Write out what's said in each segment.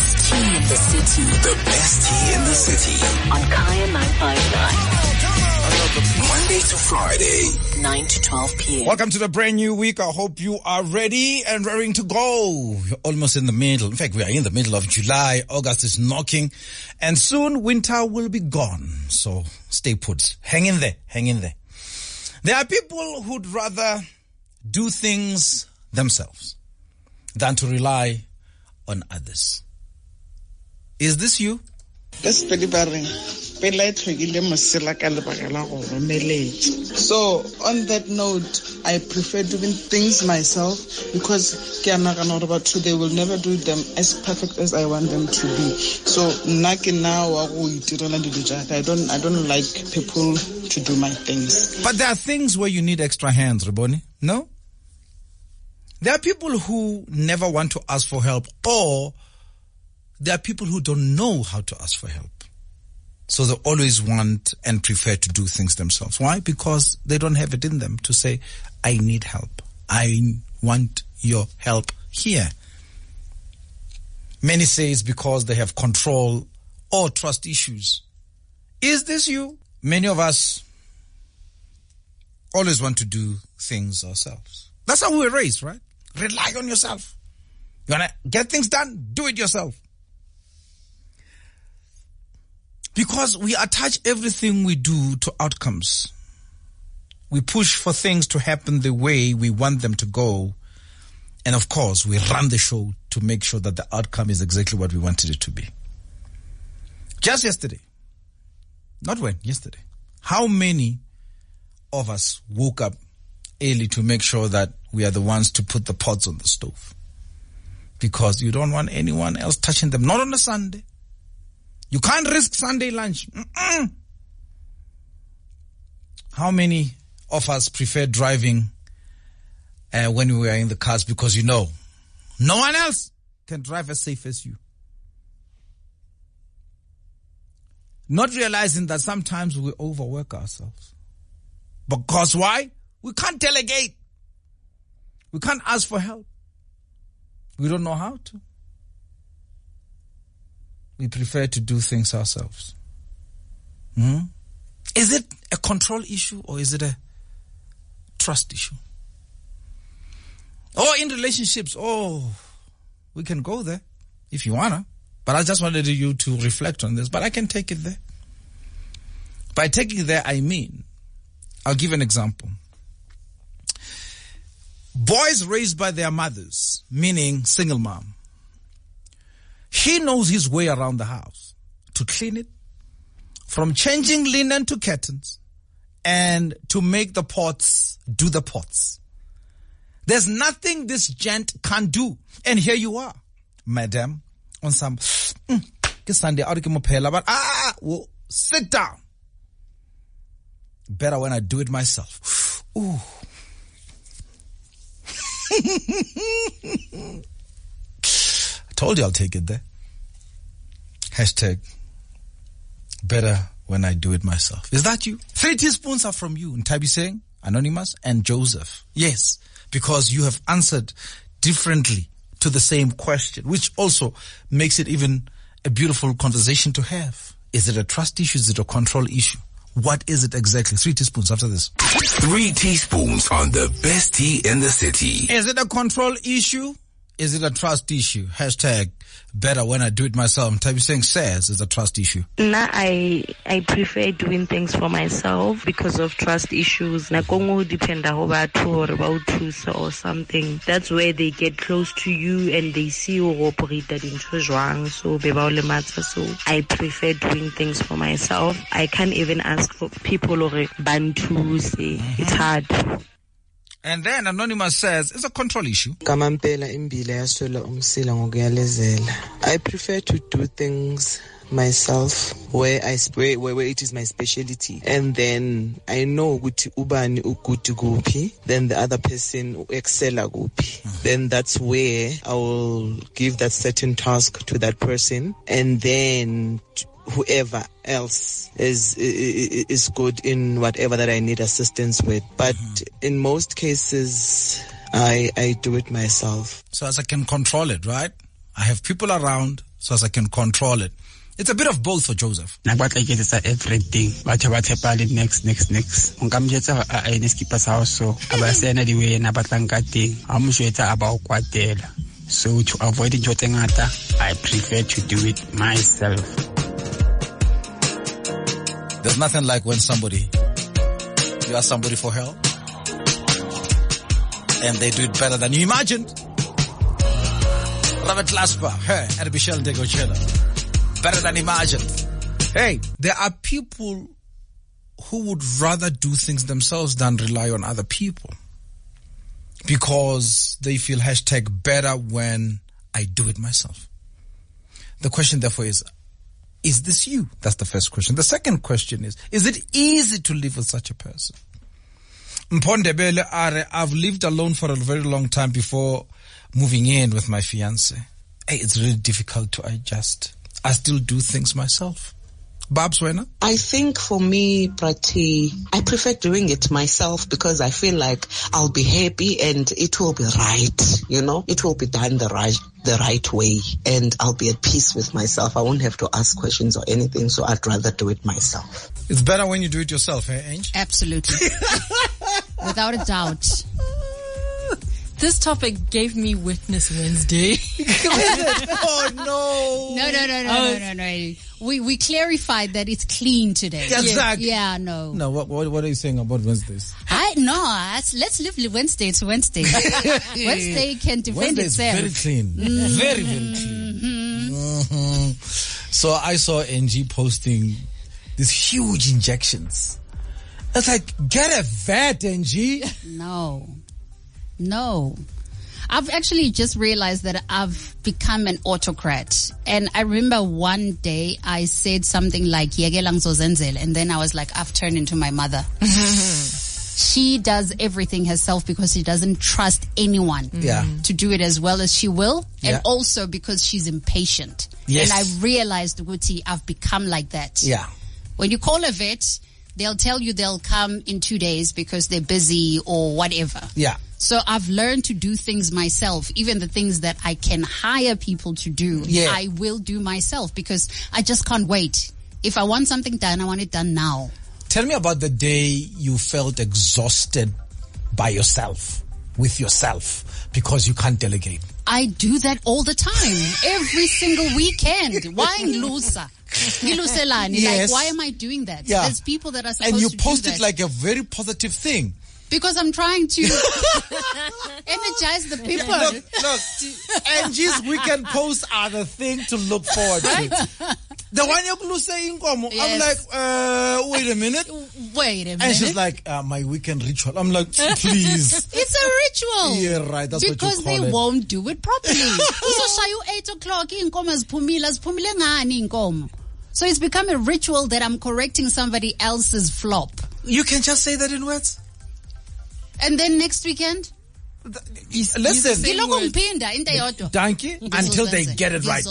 best tea in the city. The best tea in the city. On Kaya 959. Monday to Friday. 9 to 12 p.m. Welcome to the brand new week. I hope you are ready and raring to go. You're almost in the middle. In fact, we are in the middle of July. August is knocking. And soon winter will be gone. So stay put. Hang in there. Hang in there. There are people who'd rather do things themselves than to rely on others. Is this you? So on that note, I prefer doing things myself because they will never do them as perfect as I want them to be. So I don't like people to do my things. But there are things where you need extra hands, Raboni. No? There are people who never want to ask for help, or there are people who don't know how to ask for help. So they always want and prefer to do things themselves. Why? Because they don't have it in them to say, I need help. I want your help here. Many say it's because they have control or trust issues. Is this you? Many of us always want to do things ourselves. That's how we were raised, right? Rely on yourself. You want to get things done? Do it yourself. Because we attach everything we do to outcomes. We push for things to happen the way we want them to go. And of course, we run the show to make sure that the outcome is exactly what we wanted it to be. Just yesterday, yesterday, how many of us woke up early to make sure that we are the ones to put the pots on the stove? Because you don't want anyone else touching them, not on a Sunday. You can't risk Sunday lunch. How many of us prefer driving when we are in the cars because no one else can drive as safe as you? Not realizing that sometimes we overwork ourselves. Because why? We can't delegate. We can't ask for help. We don't know how to. We prefer to do things ourselves. Is it a control issue or is it a trust issue? Or in relationships, we can go there if you wanna. But I just wanted you to reflect on this. But I can take it there. By taking it there, I mean, I'll give an example. Boys raised by their mothers, meaning single mom. He knows his way around the house to clean it, from changing linen to curtains, and to make the pots do the pots. There's nothing this gent can't do. And here you are, madam, on some Sunday, but sit down. Better when I do it myself. Ooh. Told you I'll take it there. Hashtag better when I do it myself. Is that you? 3 teaspoons are from you. Ntabi saying, Anonymous and Joseph. Yes, because you have answered differently to the same question, which also makes it even a beautiful conversation to have. Is it a trust issue? Is it a control issue? What is it exactly? 3 teaspoons after this. 3 teaspoons on the best tea in the city. Is it a control issue? Is it a trust issue? Hashtag better when I do it myself. Tabi saying says it's a trust issue. I prefer doing things for myself because of trust issues. Depend or something. That's where they get close to you and they see you operated into Zhuang. So I prefer doing things for myself. I can't even ask for people or Bantu say. It's hard. And then Anonymous says, it's a control issue. I prefer to do things myself where it is my specialty, and then I know ukuthi ubani ukuti kuphi, then the other person excella kuphi. Then that's where I will give that certain task to that person, and then whoever else is good in whatever that I need assistance with. But in most cases, I do it myself. So as I can control it, right? I have people around, so as I can control it. It's a bit of both for Joseph. Everything. But next. Unkamjetsa a skipa sao so abasena the way na batlangate. Amusweta about kwatela. So to avoid njotengata, I prefer to do it myself. There's nothing like when you ask somebody for help and they do it better than you imagined. Robert Lasper, and Michelle Degochela. Better than imagined. Hey, there are people who would rather do things themselves than rely on other people because they feel #better when I do it myself. The question therefore is this you? That's the first question. The second question is it easy to live with such a person? Mpondebele Are, I've lived alone for a very long time before moving in with my fiance. Hey, it's really difficult to adjust. I still do things myself. Babs Wena? I think for me, Prati, I prefer doing it myself because I feel like I'll be happy and it will be right, it will be done the right way and I'll be at peace with myself. I won't have to ask questions or anything, so I'd rather do it myself. It's better when you do it yourself, Ange? Absolutely. Without a doubt. This topic gave me Witness Wednesday. Oh, no. No. We clarified that it's clean today. Exactly. Yeah, no. No, what are you saying about Wednesdays? Let's live Wednesday. It's Wednesday. Wednesday can defend itself. Very clean. Very, very clean. So I saw NG posting these huge injections. It's like, get a vet, NG. No. I've actually just realized that I've become an autocrat. And I remember one day I said something like, Yegelang Zozenzel. And then I was like, I've turned into my mother. She does everything herself because she doesn't trust anyone to do it as well as she will. And also because she's impatient. Yes. And I realized, Guti, I've become like that. Yeah. When you call a vet, they'll tell you they'll come in 2 days because they're busy or whatever. Yeah. So I've learned to do things myself. Even the things that I can hire people to do, I will do myself because I just can't wait. If I want something done, I want it done now. Tell me about the day you felt exhausted by yourself, with yourself, because you can't delegate. I do that all the time. Every single weekend. Why loser? Yes. Like, why am I doing that? Yeah. There's people that are supposed to do that. And you do post that. it like a very positive thing. Because I'm trying to energize the people. Look, Angie's weekend posts are the thing to look forward to. The one you say inkomo, I'm like, wait a minute. And she's like, my weekend ritual. I'm like, please. It's a ritual. Yeah, right. That's because what you call they it. Won't do it properly. So shayu 8 o'clock inkomo zipumile ngani inkomo. So it's become a ritual that I'm correcting somebody else's flop. You can just say that in words. And then next weekend? Listen. Thank you. Until they get it right.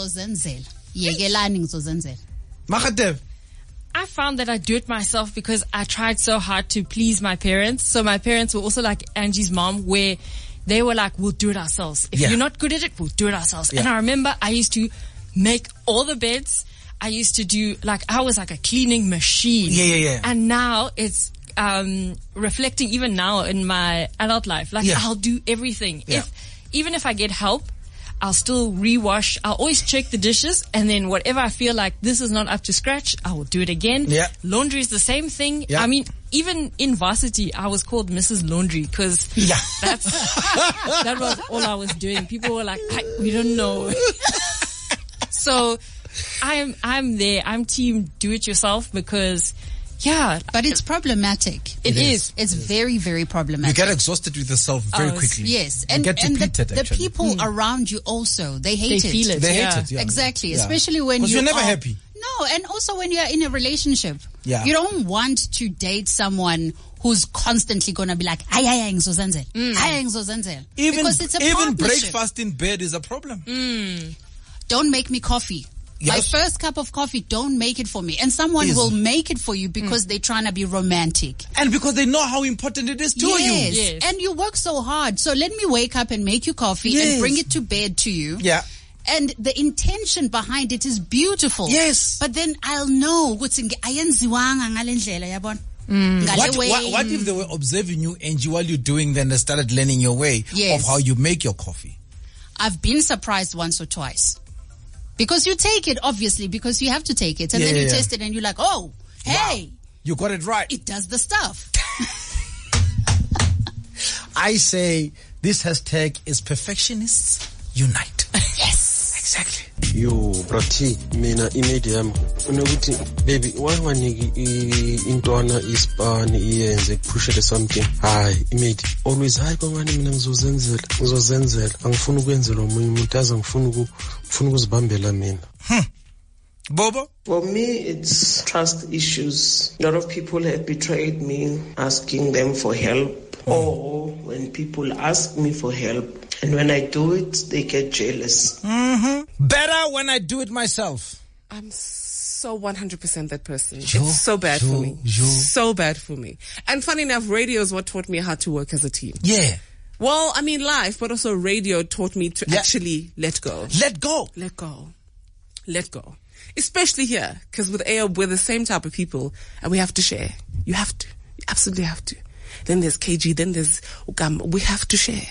Mahadev. I found that I do it myself because I tried so hard to please my parents. So my parents were also like Angie's mom, where they were like, we'll do it ourselves. If you're not good at it, we'll do it ourselves. Yeah. And I remember I used to make all the beds. I used to do, I was like a cleaning machine. Yeah. And now it's reflecting even now in my adult life. I'll do everything. Yeah. Even if I get help, I'll still rewash. I'll always check the dishes, and then whatever I feel like this is not up to scratch, I will do it again. Yeah. Laundry is the same thing. Yeah. I mean, even in varsity, I was called Mrs. Laundry because that was all I was doing. People were like, we don't know. So I'm there. I'm team do it yourself because but it's problematic. It is. It's very, very problematic. You get exhausted with yourself very quickly. Yes. And the people around you also, they hate it. Feel it. They hate it, yeah. Exactly. Yeah. Especially when you're never happy. No, and also when you're in a relationship. Yeah. You don't want to date someone who's constantly going to be like, because it's a even breakfast in bed is a problem. Don't make me coffee. Yes. My first cup of coffee, don't make it for me. And someone will make it for you because they're trying to be romantic. And because they know how important it is to you. Yes. And you work so hard. So let me wake up and make you coffee and bring it to bed to you. Yeah. And the intention behind it is beautiful. Yes. But then I'll know what's in ayenziwanga ngale ndlela yabona. What if they were observing you, Angie, while you're doing, then they started learning your way of how you make your coffee? I've been surprised once or twice. Because you take it, obviously, because you have to take it. And then you taste it and you're like, oh, hey. Wow. You got it right. It does the stuff. I say this hashtag is perfectionists unite. Yes. Exactly. Yo, brati, mina imedium. Unokuthi, baby, why waniki intwana ispani iyenze push something? Hayi, imedi. Always hayi kwamani mina ngizozenzela. Angifuni ukwenzelwa omunye umuntu aze ngifuna ukuzibambela mina. Bobo? For me, it's trust issues. A lot of people have betrayed me, asking them for help. Or when people ask me for help, and when I do it, they get jealous. Better when I do it myself. I'm so 100% that person. It's so bad for me. So bad for me. And funny enough, radio is what taught me how to work as a team. Yeah. Well, I mean life, but also radio taught me to actually let go. Let go. Let go. Let go. Especially here, because with AOB, we're the same type of people, and we have to share. You have to. You absolutely have to. Then there's KG, then there's Ukam. We have to share.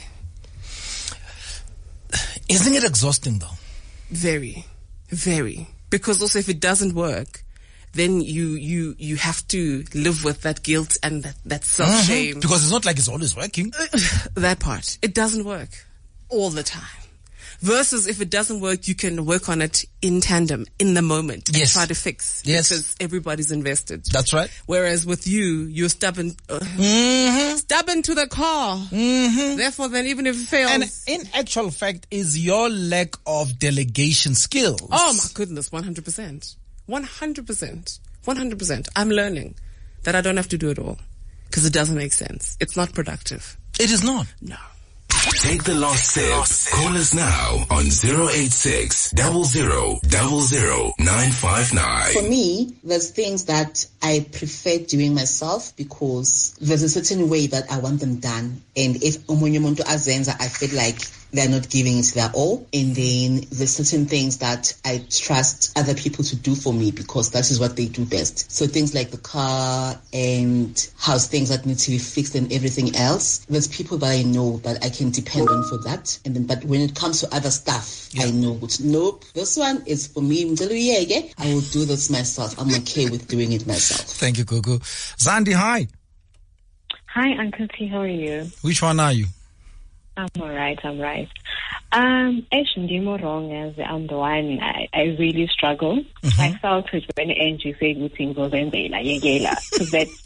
Isn't it exhausting though? Very, very. Because also if it doesn't work, then you have to live with that guilt and that self-shame. Because it's not like it's always working. That part. It doesn't work all the time. Versus if it doesn't work, you can work on it in tandem, in the moment, and try to fix. Yes. Because everybody's invested. That's right. Whereas with you're stubborn, stubborn to the core. Therefore, then even if it fails. And in actual fact, is your lack of delegation skills. Oh my goodness, 100%. 100%. 100%. I'm learning that I don't have to do it all. Because it doesn't make sense. It's not productive. It is not. No. Take the last sip. Call us now on 086 00 959. For me, there's things that I prefer doing myself because there's a certain way that I want them done. And if umunye azenza, I feel like they're not giving it their all. And then there's certain things that I trust other people to do for me because that is what they do best. So things like the car and house things that need to be fixed and everything else. There's people that I know that I can depend on for that. And then, but when it comes to other stuff, I know, nope, this one is for me. I will do this myself. I'm okay with doing it myself. Thank you, Gugu. Zandi, hi. Hi, Uncle T. How are you? Which one are you? I'm all right. Actually, I'm wrong as I'm the one. I really struggle. I felt it when Angie said good things was because that's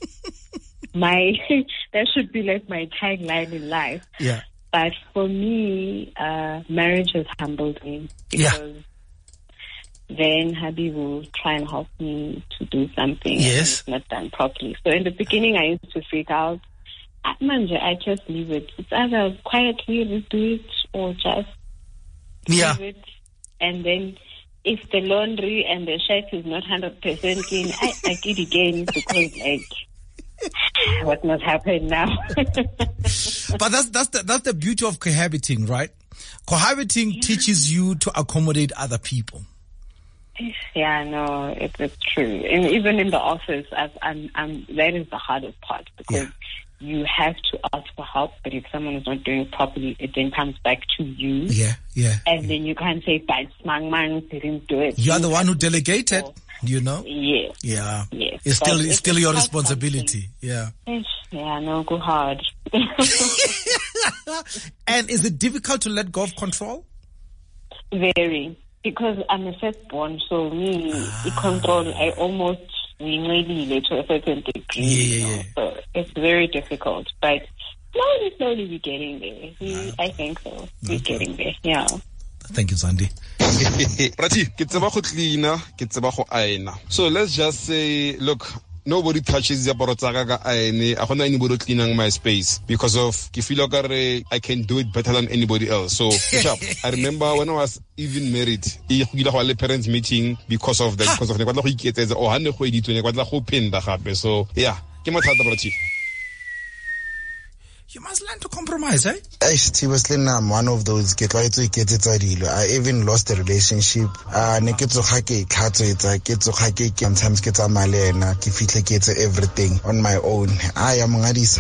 that should be like my tagline in life. Yeah. But for me, marriage has humbled me because then Habib will try and help me to do something. Yes. And it's not done properly. So in the beginning, I used to freak out. I just leave it. It's either quietly do it or just leave it. And then if the laundry and the shirt is not 100% clean, I get again because like what must happen now? But that's the beauty of cohabiting, right? Cohabiting teaches you to accommodate other people. Yeah, no, it's true. And even in the office, that is the hardest part because you have to ask for help, but if someone is not doing it properly, it then comes back to you. And then you can't say, but Smangman didn't do it. You're the one who delegated, you know? Yes. Yeah. Yes. It's still your responsibility. Yeah. Yeah, no, go hard. And is it difficult to let go of control? Very. Because I'm a firstborn, so me, the control, I almost really to a certain degree. You know? So it's very difficult. But slowly we're getting there. I think so. We're getting there. Yeah. Thank you, Zandi. Prati, ke tseba go cleaner, ke tseba go aina. So let's just say, look, nobody touches the borotaka aine. I don't anybody cleaning my space because of ke feel like I can do it better than anybody else. So I remember when I was even married, I parents meeting because of that, because of So yeah. you must learn to compromise, eh? Seriously, I'm one of those. I even lost a relationship. Sometimes get everything on my own. I am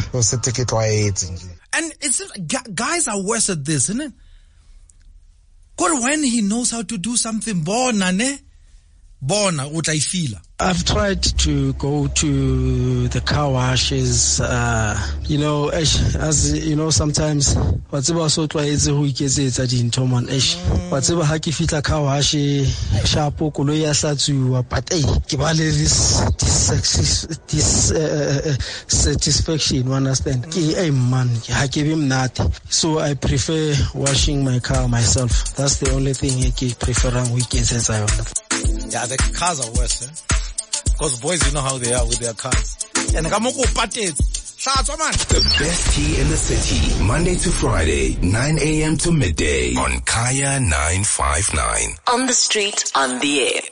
and it's guys are worse at this, isn't it? God, when he knows how to do something, bona what I feel. I've tried to go to the car washes, you know, as you know, sometimes whatever so twice who gets it at in Tom and Ash, whatever haki fita car wash, shapo koloya satu, but this satisfaction, you understand? Hey man, I give him that. So I prefer washing my car myself. That's the only thing I prefer on weekends as I want. Yeah, the cars are worse, eh? Because boys, you know how they are with their cars. And the best tea in the city, Monday to Friday, 9 a.m. to midday on Kaya 959. On the street, on the air.